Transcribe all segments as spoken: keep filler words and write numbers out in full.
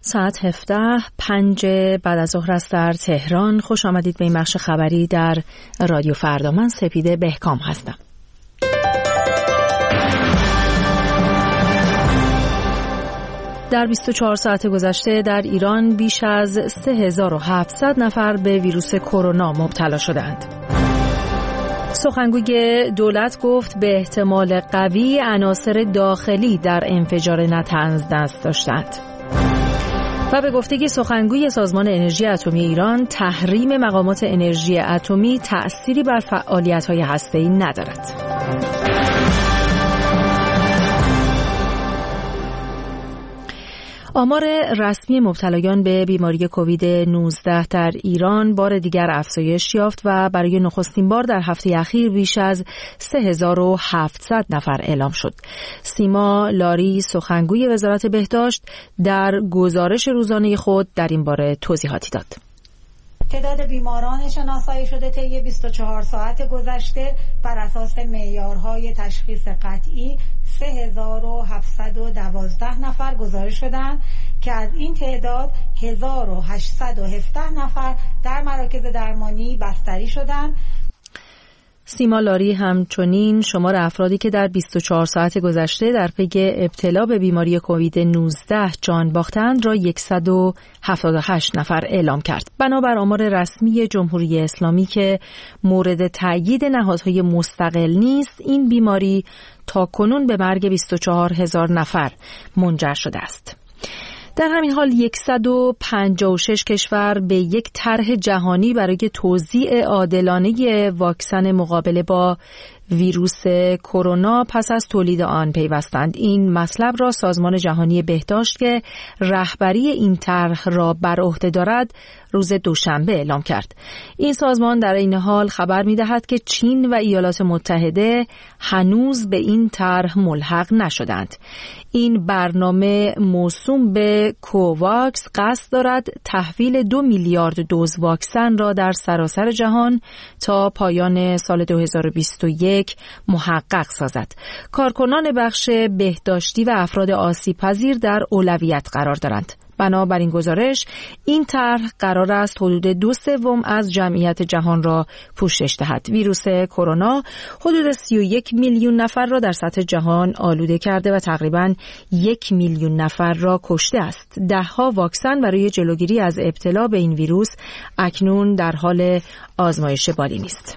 ساعت هفده پنج بعد از ظهر است در تهران. خوش آمدید به این بخش خبری در رادیو فردا. من سپیده بهکام هستم. در بیست و چهار ساعت گذشته در ایران بیش از سه هزار و هفتصد نفر به ویروس کرونا مبتلا شدند. سخنگوی دولت گفت به احتمال قوی عناصر داخلی در انفجار نطنز دست داشتند. و به گفته سخنگوی سازمان انرژی اتمی ایران، تحریم مقامات انرژی اتمی تأثیری بر فعالیت‌های هسته‌ای ندارد. آمار رسمی مبتلایان به بیماری کووید نوزده در ایران بار دیگر افزایش یافت و برای نخستین بار در هفته اخیر بیش از سه هزار و هفتصد نفر اعلام شد. سیما لاری، سخنگوی وزارت بهداشت، در گزارش روزانه خود در این باره توضیحاتی داد. تعداد بیماران شناسایی شده طی بیست و چهار ساعت گذشته بر اساس معیارهای تشخیص قطعی سه هزار و هفتصد و دوازده نفر گزارش شدند که از این تعداد هزار و هشتصد و هفده نفر در مراکز درمانی بستری شدند. سیما لاری همچنین شمار افرادی که در بیست و چهار ساعت گذشته در پی ابتلا به بیماری کووید نوزده جان باختند را صد و هفتاد و هشت نفر اعلام کرد. بنابر آمار رسمی جمهوری اسلامی که مورد تأیید نهادهای مستقل نیست، این بیماری تاکنون به مرگ بیست و چهار هزار نفر منجر شده است. در همین حال صد و پنجاه و شش کشور به یک طرح جهانی برای توزیع عادلانه واکسن مقابله با ویروس کرونا پس از تولید آن پیوستند. این مطلب را سازمان جهانی بهداشت که رهبری این طرح را بر عهده دارد روز دوشنبه اعلام کرد. این سازمان در این حال خبر می‌دهد که چین و ایالات متحده هنوز به این طرح ملحق نشدند. این برنامه موسوم به کوواکس قصد دارد تحویل دو میلیارد دوز واکسن را در سراسر جهان تا پایان سال دو هزار و بیست و یک محقق سازد. کارکنان بخش بهداشتی و افراد آسیب‌پذیر در اولویت قرار دارند. بنابراین گزارش این طرح قرار است حدود دو سوم از جمعیت جهان را پوشش دهد. ویروس کرونا حدود سی و یک میلیون نفر را در سطح جهان آلوده کرده و تقریباً یک میلیون نفر را کشته است. دهها واکسن برای جلوگیری از ابتلا به این ویروس اکنون در حال آزمایش بالینی است.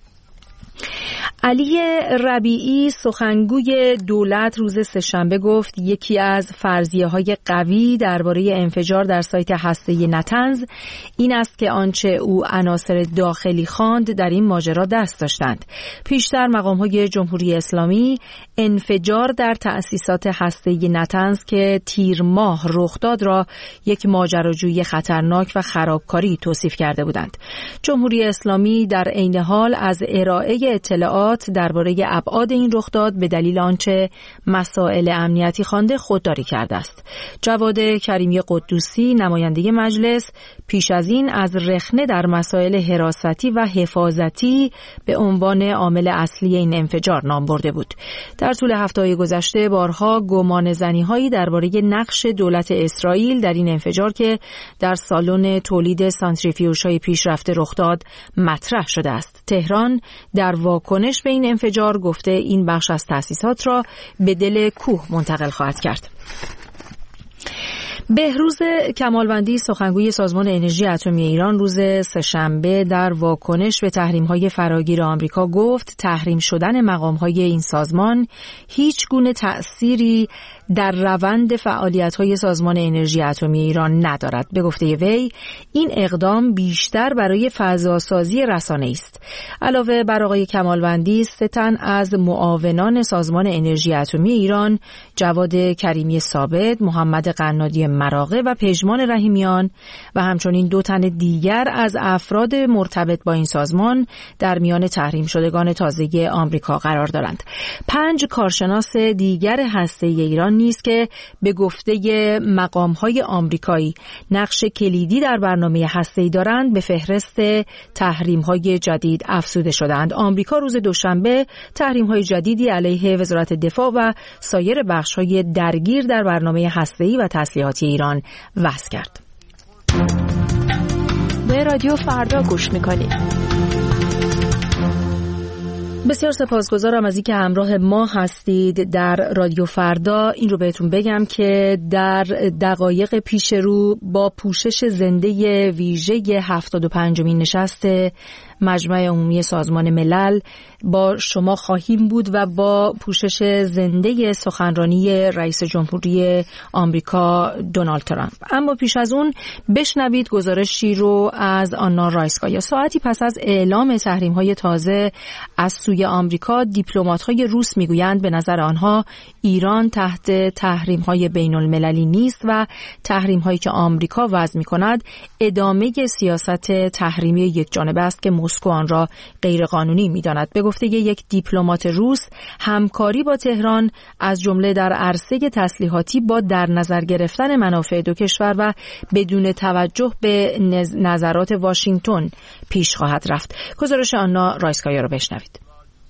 علی ربیعی، سخنگوی دولت، روز سه‌شنبه گفت یکی از فرضیه‌های قوی درباره انفجار در سایت هسته‌ای نطنز این است که آنچه او عناصر داخلی خواند در این ماجرا دست داشتند. پیشتر مقام‌های جمهوری اسلامی انفجار در تأسیسات هسته‌ای نطنز که تیر ماه رخ داد را یک ماجراجویی خطرناک و خرابکاری توصیف کرده بودند. جمهوری اسلامی در عین حال از ارائه اطلاعات درباره ابعاد این رخداد به دلیل آنچه مسائل امنیتی خوانده خودداری کرده است. جواد کریمی قدوسی، نماینده مجلس، پیش از این از رخنه در مسائل حراستی و حفاظتی به عنوان عامل اصلی این انفجار نام برده بود. در طول هفته‌های گذشته بارها گمانه‌زنی‌هایی درباره نقش دولت اسرائیل در این انفجار که در سالن تولید سانتریفیوژهای پیشرفته رخ داد مطرح شده است. تهران در واکنش به این انفجار گفته این بخش از تأسیسات را به دل کوه منتقل خواهد کرد. بهروز کمالوندی، سخنگوی سازمان انرژی اتمی ایران، روز سه‌شنبه در واکنش به تحریم‌های فراگیر آمریکا گفت تحریم شدن مقام‌های این سازمان هیچ گونه تأثیری در روند فعالیت‌های سازمان انرژی اتمی ایران ندارد. به گفته وی این اقدام بیشتر برای فضاسازی رسانه‌ای است. علاوه بر آقای کمالوندی، سه تن از معاونان سازمان انرژی اتمی ایران، جواد کریمی ثابت، محمد قنادی مراغه و پژمان رحیمیان و همچنین دو تن دیگر از افراد مرتبط با این سازمان در میان تحریم شدگان تازه آمریکا قرار دارند. پنج کارشناس دیگر هسته‌ای ایران نیز که به گفته مقام‌های آمریکایی نقش کلیدی در برنامه هسته‌ای دارند به فهرست تحریم‌های جدید افزوده شدند. آمریکا روز دوشنبه تحریم‌های جدیدی علیه وزارت دفاع و سایر بخش‌های درگیر در برنامه هسته‌ای و تسلیحاتی ایران وضع کرد. به رادیو فردا گوش می‌کنید. بسیار سپاسگزارم از اینکه همراه ما هستید در رادیو فردا. این رو بهتون بگم که در دقایق پیش رو با پوشش زنده ویژه هفتاد و پنجمین نشست مجمع عمومی سازمان ملل با شما خواهیم بود و با پوشش زنده سخنرانی رئیس جمهوری آمریکا دونالد ترامپ. اما پیش از اون بشنوید گزارشی رو از آنا رایسکایا. ساعتی پس از اعلام تحریم‌های تازه از سوی آمریکا، دیپلمات‌های روس میگویند به نظر آنها ایران تحت تحریم‌های بین‌المللی نیست و تحریم‌هایی که آمریکا وضع می‌کند ادامه سیاست تحریمی یکجانبه است که مسکو آن را غیرقانونی می‌داند. به گفته یک دیپلمات روس، همکاری با تهران از جمله در عرصه تسلیحاتی با در نظر گرفتن منافع دو کشور و بدون توجه به نظرات واشنگتن پیش خواهد رفت. گزارش آنا رایسکایا را بشنوید.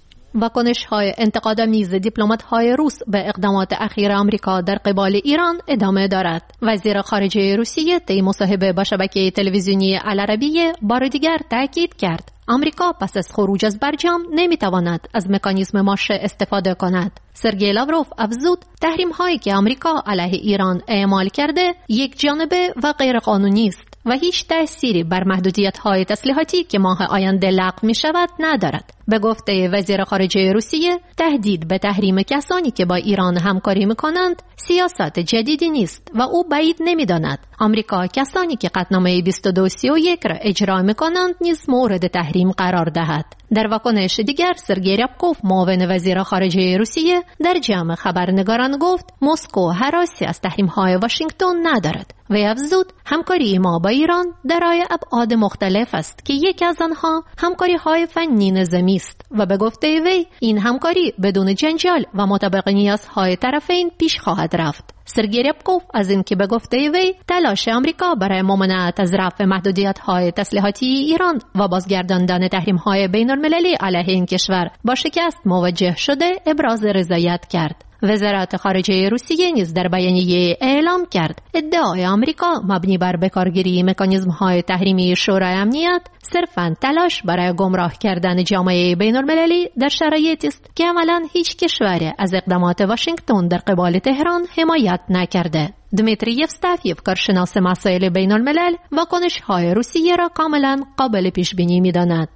واکنش‌های انتقادآمیز دیپلمات‌های روس به اقدامات اخیر آمریکا در قبال ایران ادامه دارد. وزیر خارجه روسیه طی مصاحبه با شبکه تلویزیونی العربیه بار دیگر تاکید کرد آمریکا پس از خروج از برجام نمیتواند از مکانیزم ماشه استفاده کند. سرگئی لاوروف افزود تحریم‌هایی که آمریکا علیه ایران اعمال کرده یک جانبه و غیرقانونی است و هیچ تأثیری بر محدودیت‌های تسلیحاتی که ماه آینده لغو می‌شود ندارد. به گفته وزیر خارجه روسیه، تهدید به تحریم کسانی که با ایران همکاری می‌کنند سیاست جدیدی نیست و او بعید نمی‌داند آمریکا کسانی که قطعنامه بیست و دو سی و یک را اجرا می‌کنند نیز مورد تحریم قرار دهد. در واکنش دیگر، سرگئی ریابکوف معاون وزیر خارجه روسیه در جمع خبرنگاران گفت مسکو هراسی از تحریم‌های واشنگتن ندارد و افزود همکاری ما با ایران دارای ابعاد مختلف است که یکی از آنها همکاری‌های فنی نظامی است و به گفته وی این همکاری بدون جنجال و مطابق نیازهای طرفین پیش خواهد رفت. سرگئی ریابکوف از اینکه به گفته وی تلاش آمریکا برای ممانعت از رفع محدودیت‌های تسلیحاتی ایران و بازگرداندن تحریم‌های بین‌المللی علیه این کشور با شکست مواجه شده ابراز رضایت کرد. وزارت خارجه روسیه نیز در بیانیه اعلام کرد ادعای آمریکا مبنی بر بکارگیری مکانیزم‌های تحریمی شورای امنیت صرفاً تلاش برای گمراه کردن جامعه بین‌المللی در شرایطی است که عملاً هیچ کشوری از اقدامات واشنگتن در قبال تهران حمایت نکرده. دمیتری یوستافیف، کارشناس مسائل بین الملل، واکنش‌های روسیه را کاملا قابل پیش بینی می‌داند.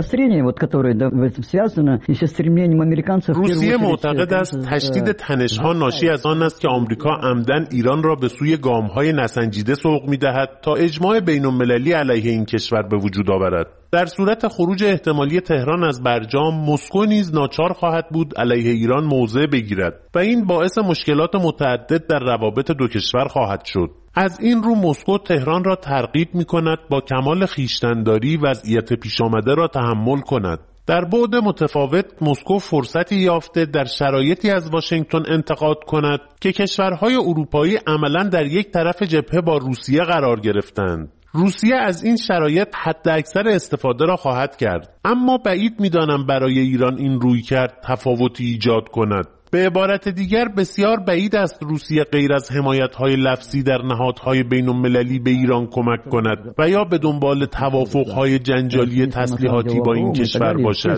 روسیه معتقد است تشدید تنش‌ها ناشی از آن است که آمریکا عمدن ایران را به سوی گام‌های نسنجیده سوق می‌دهد تا اجماع بین‌المللی علیه این کشور به وجود آورد. در صورت خروج احتمالی تهران از برجام، مسکو نیز ناچار خواهد بود علیه ایران موضع بگیرد و این باعث مشکلات متعدد در روابط دو کشور خواهد شد. از این رو مسکو تهران را ترغیب می‌کند با کمال خویشتن‌داری وضعیت پیش آمده را تحمل کند. در بعد متفاوت مسکو فرصتی یافته در شرایطی از واشنگتن انتقاد کند که کشورهای اروپایی عملاً در یک طرف جبهه با روسیه قرار گرفتند. روسیه از این شرایط حد اکثر استفاده را خواهد کرد، اما بعید می‌دانم برای ایران این روی کرد تفاوتی ایجاد کند. به عبارت دیگر بسیار بعید است روسیه غیر از حمایت‌های لفظی در نهادهای بین‌المللی به ایران کمک کند و یا به دنبال توافق‌های جنجالی تسلیحاتی با این کشور باشد.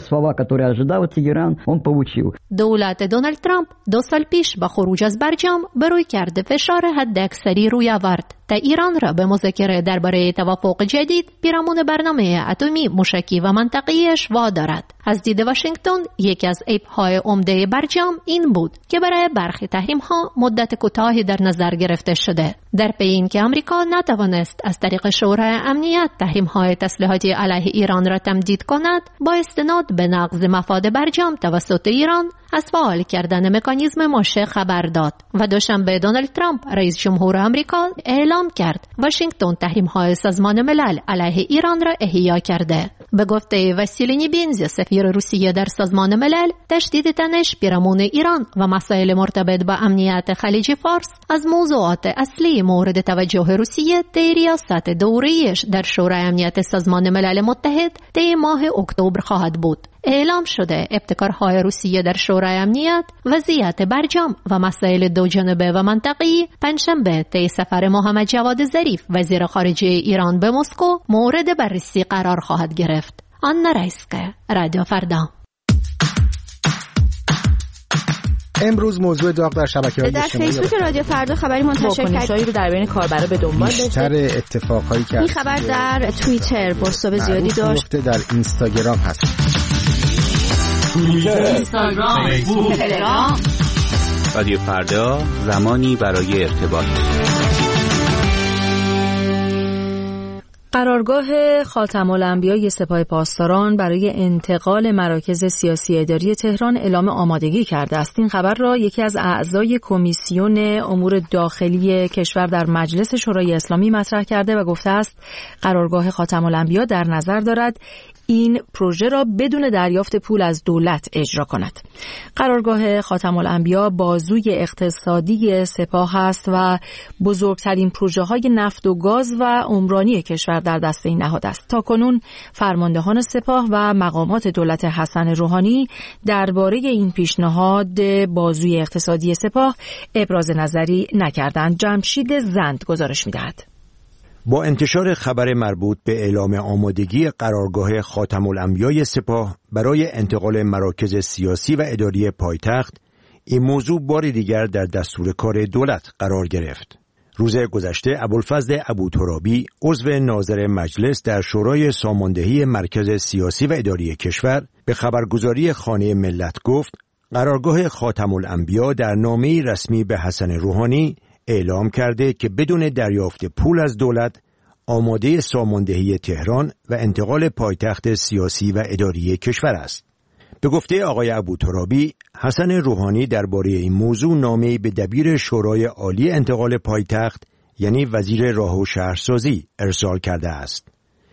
دولت دونالد ترامپ دو سال پیش با خروج از برجام به روی کرده فشار حداکثری روی آورد تا ایران را به مذاکره درباره توافق جدید پیرامون برنامه اتمی موشکی و منطقه‌ایش وادارد. از دید واشنگتن یکی از عیب‌های عمده برجام این بود که برای برخی تحریم‌ها مدت کوتاهی در نظر گرفته شده. در پی اینکه آمریکا نتوانست از طریق شورای امنیت تحریم‌های تسلیحاتی علیه ایران را تمدید کند، با استناد به نقض مفاد برجام توسط ایران از فعال کردن مکانیزم ماشه خبر داد و دوشنبه دونالد ترامپ رئیس جمهور آمریکا اعلام اعلام کرد واشنگتن تحریم‌های سازمان ملل علیه ایران را احیا کرده. به گفته واسیلی بینز سفیر روسیه در سازمان ملل، تشدید تنش پیرامون ایران و مسائل مرتبط با امنیت خلیج فارس از موضوعات اصلی مورد توجه روسیه در ریاست دوره‌ایش در شورای امنیت سازمان ملل متحد طی ماه اکتبر خواهد بود. اعلام شده ابتکارهای روسیه در شورای امنیت، وضعیت برجام و مسائل دوجانبه و منطقی پنجشنبه طی سفر محمد جواد ظریف وزیر خارجه ایران به مسکو مورد بررسی قرار خواهد گرفت. آنا رایسکه، رادیو فردا. امروز موضوع داغ در شبکه‌های اجتماعی در فیسبوک رادیو فردا خبری منتشر کرد رو در بین کاربرا به دنبال داشته. بیشتر اتفاقایی که این خبر در توییتر بازتاب زیادی داشت. در اینستاگرام هست. توییتر، اینستاگرام، فیسبوک، تلگرام. رادیو فردا، زمانی برای ارتباط. قرارگاه خاتم الانبیاء سپاه پاسداران برای انتقال مراکز سیاسی اداری تهران اعلام آمادگی کرده است. این خبر را یکی از اعضای کمیسیون امور داخلی کشور در مجلس شورای اسلامی مطرح کرده و گفته است قرارگاه خاتم الانبیاء در نظر دارد این پروژه را بدون دریافت پول از دولت اجرا کند. قرارگاه خاتم الانبیاء بازوی اقتصادی سپاه است و بزرگترین پروژه های نفت و گاز و عمرانی کشور در دست این نهاد است. تاکنون فرماندهان سپاه و مقامات دولت حسن روحانی درباره این پیشنهاد بازوی اقتصادی سپاه ابراز نظری نکردند. جمشید زند گزارش می‌دهد. با انتشار خبر مربوط به اعلام آمادگی قرارگاه خاتم الانبیاء سپاه برای انتقال مراکز سیاسی و اداری پایتخت، این موضوع بار دیگر در دستور کار دولت قرار گرفت. روز گذشته ابوالفضل ابوترابی، عضو ناظر مجلس در شورای ساماندهی مرکز سیاسی و اداری کشور، به خبرگزاری خانه ملت گفت قرارگاه خاتم الانبیاء در نامه‌ای رسمی به حسن روحانی اعلام کرده که بدون دریافت پول از دولت آماده ساماندهی تهران و انتقال پایتخت سیاسی و اداری کشور است. به گفته آقای ابوترابی، حسن روحانی درباره این موضوع نامه‌ای به دبیر شورای عالی انتقال پایتخت یعنی وزیر راه و شهرسازی ارسال کرده است.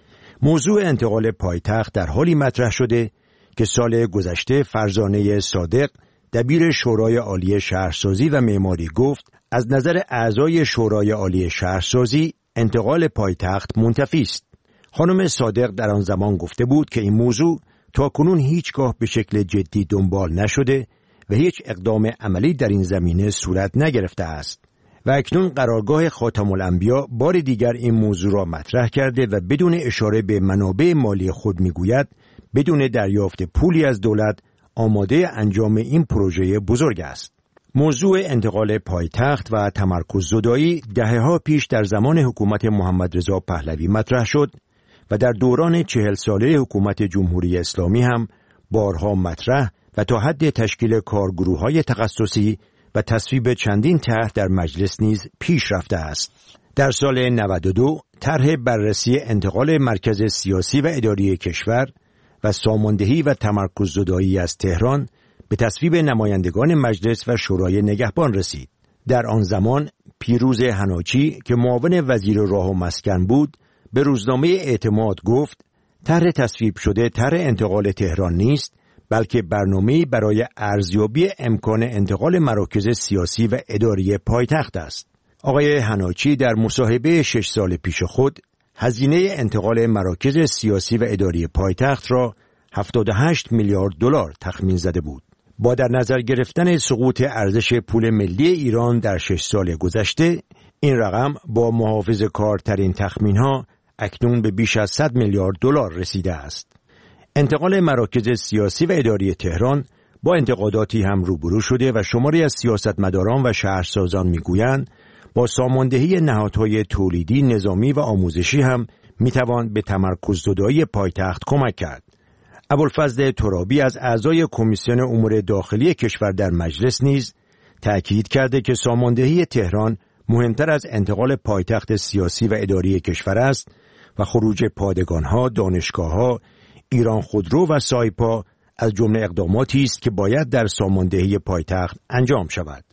موضوع انتقال پایتخت در حالی مطرح شده که سال گذشته فرزانه صادق دبیر شورای عالی شهرسازی و معماری گفت از نظر اعضای شورای عالی شهرسازی انتقال پایتخت منتفی است. خانم صادق در آن زمان گفته بود که این موضوع تاکنون هیچگاه به شکل جدی دنبال نشده و هیچ اقدام عملی در این زمینه صورت نگرفته است. و اکنون قرارگاه خاتم الانبیاء بار دیگر این موضوع را مطرح کرده و بدون اشاره به منابع مالی خود میگوید بدون دریافت پولی از دولت آماده انجام این پروژه بزرگ است. موضوع انتقال پایتخت و تمرکز زدایی دهه‌ها پیش در زمان حکومت محمد رضا پهلوی مطرح شد و در دوران چهل ساله حکومت جمهوری اسلامی هم بارها مطرح و تا حد تشکیل کارگروه‌های تخصصی و تصویب چندین طرح در مجلس نیز پیش رفته است. در سال نود و دو طرح بررسی انتقال مرکز سیاسی و اداری کشور و ساماندهی و تمرکز زدایی از تهران به تصویب نمایندگان مجلس و شورای نگهبان رسید. در آن زمان پیروز حناچی که معاون وزیر راه و مسکن بود به روزنامه اعتماد گفت طرح تصویب شده طرح انتقال تهران نیست بلکه برنامه‌ای برای ارزیابی امکان انتقال مراکز سیاسی و اداری پایتخت است. آقای حناچی در مصاحبه شش سال پیش خود هزینه انتقال مراکز سیاسی و اداری پایتخت را هفتاد و هشت میلیارد دلار تخمین زده بود. با در نظر گرفتن سقوط ارزش پول ملی ایران در شش سال گذشته، این رقم با محافظه‌کارترین تخمین‌ها اکنون به بیش از صد میلیارد دلار رسیده است. انتقال مراکز سیاسی و اداری تهران با انتقاداتی هم روبرو شده و شماری از سیاستمداران و شهرسازان میگویند با ساماندهی نهادهای تولیدی، نظامی و آموزشی هم میتوان به تمرکز زدایی پایتخت کمک کرد. ابوالفضل ترابی از اعضای کمیسیون امور داخلی کشور در مجلس نیز تأکید کرده که ساماندهی تهران مهمتر از انتقال پایتخت سیاسی و اداری کشور است و خروج پادگان‌ها، دانشگاه‌ها، ایران خودرو و سایپا از جمله اقداماتی است که باید در ساماندهی پایتخت انجام شود.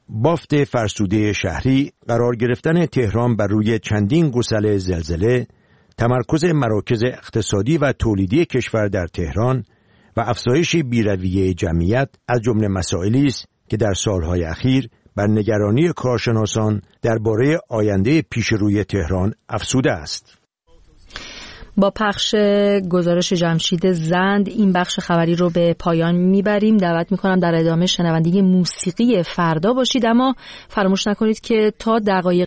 بافت فرسوده شهری، قرار گرفتن تهران بر روی چندین گسل زلزله، تمرکز مراکز اقتصادی و تولیدی کشور در تهران و افزایش بی‌رویه جمعیت از جمله مسائلی است که در سالهای اخیر بر نگرانی کارشناسان درباره آینده پیشروی تهران افزوده است. با پخش گزارش جمشید زند این بخش خبری رو به پایان میبریم. دعوت میکنم در ادامه شنونده موسیقی فردا باشید، اما فراموش نکنید که تا دقایق